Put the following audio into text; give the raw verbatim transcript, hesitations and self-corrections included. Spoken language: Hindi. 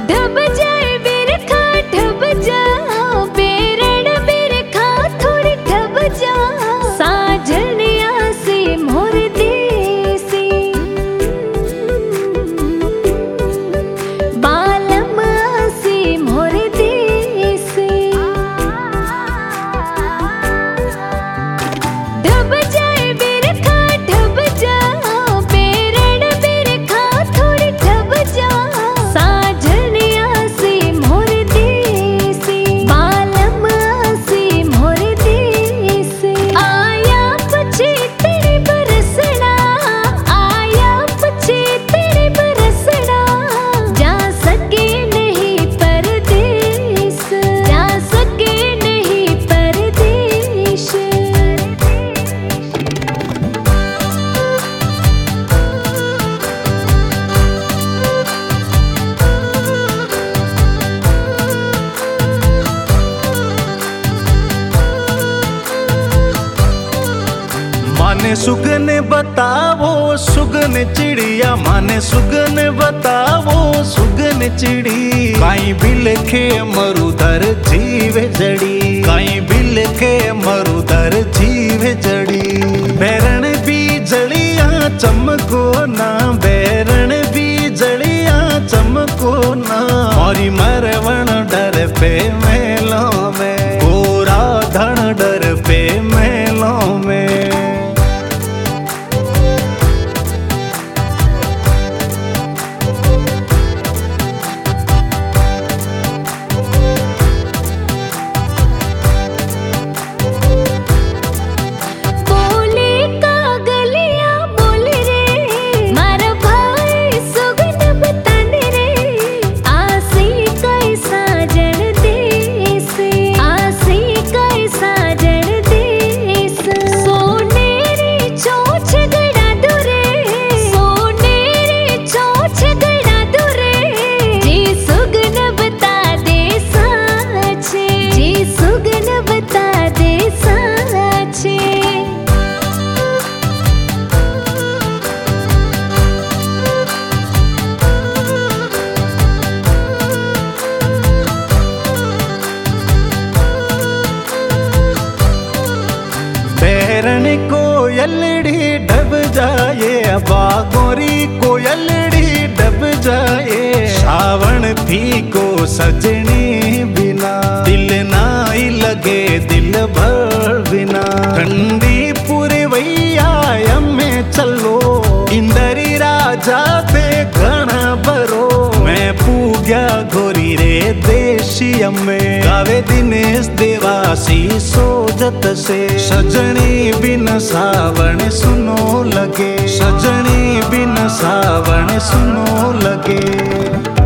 ढब जाए बिरखा ढब जा, बेरण बिरखा थोड़ी ढब जा, साजन आसी मोर देसी, बालम आसी मोर देसी। ढब जाए बिरखा ढब जा, बेरण बिरखा थोड़ी ढब जा, साजन आसी मोर देसी, बालम आसी मोर देसी। आया पछे तेरे बरसना, आया पछे तेरे बरसना, जा सके नहीं परदेस, जा सके नहीं परदेश। माने सुगन बतावो सुगन चिड़िया, माने सुगन बतावो सुगन चिड़ी। काई बिलखे मरुदर जीव जड़ी, काई बिलखे मरुदर जीव जड़ी। बैरण भी जड़िया चमको ना, बैरण भी जड़िया चमको ना, मोरी मरवण डर पे मेलो में, गोरा धन डर पे मेलो में। बोले कागलिया बोल रे, मारा भाई सुगन बतन रे, आसी कई साजन देस, आसी कई साजन देस। सोनेरी चोंच गड़ा दुरे, सोनेरी चोंच गड़ा दुरे, जी सुगन बता दे साचे, जी सुगन बता दे साचे। बैरण कोयलड़ी ढब जाए, बागोरी कोयलड़ी ढब जाए, श्रावण फीको सजनी बिना, दिल नाई लगे दिल भर बिना। ठंडी पुरवैया में चलो, इंदरी राजा पे घना भरो, मैं पूग्या गोरी रे देशिया में। गावे दिनेश देवासी सोजत से, सजनी बिन सावण सुनो लगे, सजनी बिन सावण सुनो लगे।